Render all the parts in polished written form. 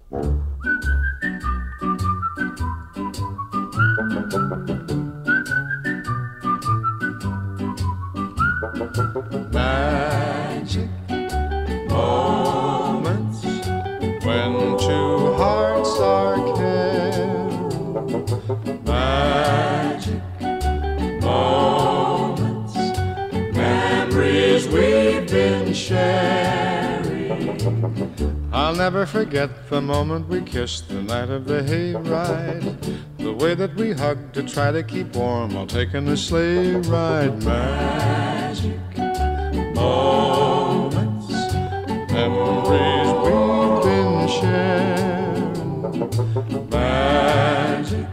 Magic moments when two hearts are caring. Magic moments, memories we've been sharing. I'll never forget the moment we kissed the night of the hayride, the way that we hugged to try to keep warm while taking a sleigh ride. Magic moments, memories we've been sharing. Magic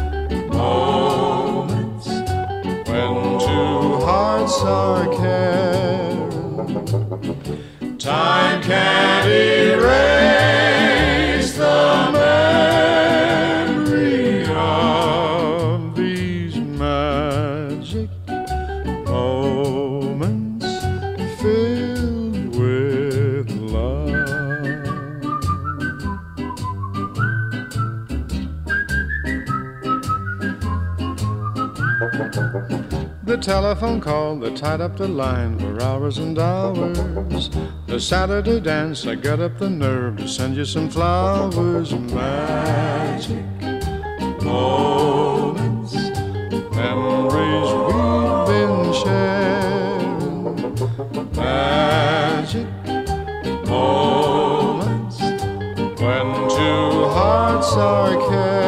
moments when two hearts are caring. Time can't erase the memory of these magic moments filled with love. The telephone call that tied up the line for hours and hours. The Saturday dance, I got up the nerve to send you some flowers. Magic moments, memories we've been sharing. Magic moments when two hearts are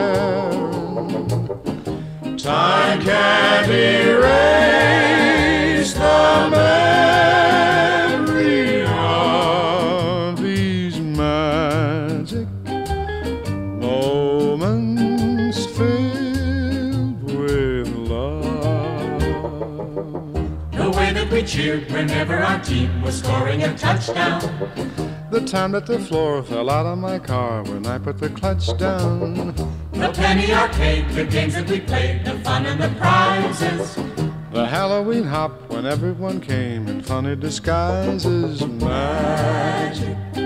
caring. Time can't erase the memory of these magic moments filled with love. The way that we cheered whenever our team was scoring a touchdown. The time that the floor fell out of my car when I put the clutch down. The penny arcade, the games that we played, the fun and the prizes. The Halloween hop when everyone came in funny disguises. Magic